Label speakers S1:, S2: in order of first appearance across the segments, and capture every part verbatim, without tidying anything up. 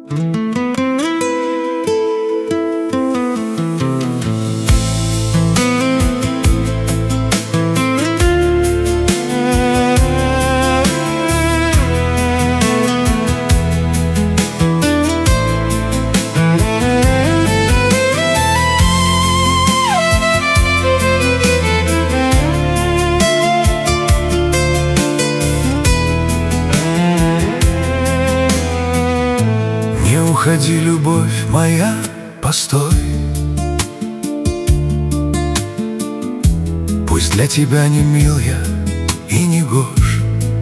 S1: Уходи, любовь моя, постой. Пусть для тебя не мил я и не гош.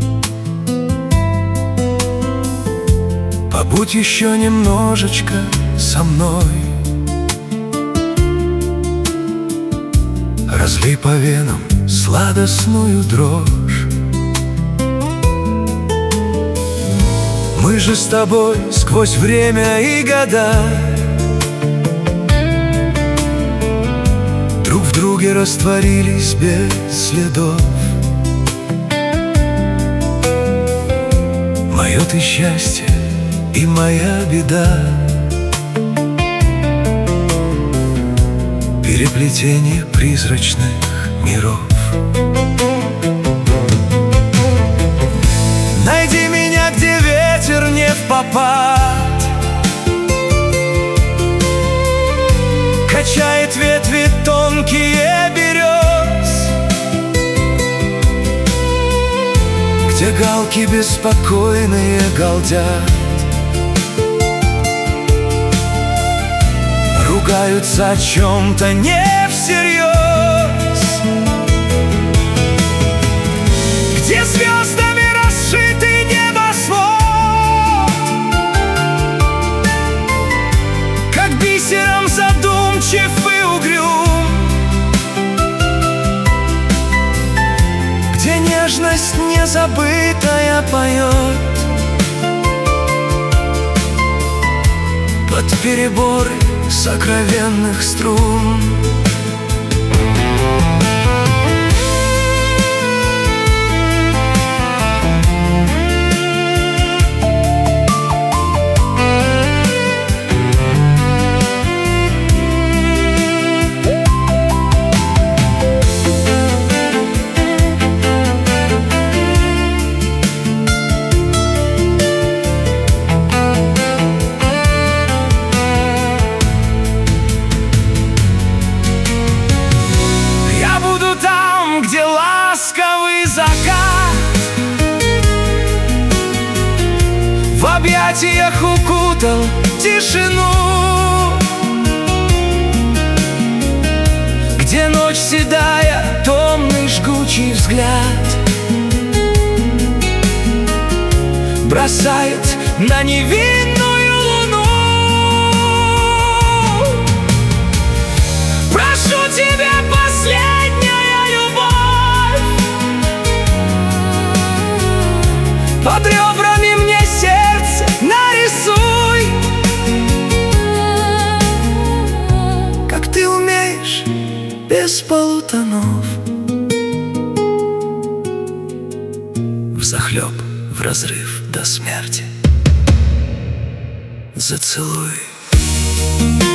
S1: Побудь еще немножечко со мной. Разлей по венам сладостную дрожь. Мы же с тобой сквозь время и года друг в друге растворились без следов. Мое ты счастье и моя беда, переплетение призрачных миров. Найди меня, где ветер не впопад качает ветви тонкие берез, где галки беспокойные галдят, ругаются о чем-то не всерьез, где звездами расшитый небосвод, как бисером задумчив и угрюм, где нежность незабытая поет под переборы сокровенных струн. Где ласковый закат в объятиях укутал тишину, где ночь седая, томный жгучий взгляд бросает на невинную луну. Прошу тебя, последняя под ребрами мне сердце нарисуй, как ты умеешь, без полутонов, взахлеб, вразрыв до смерти. Зацелуй.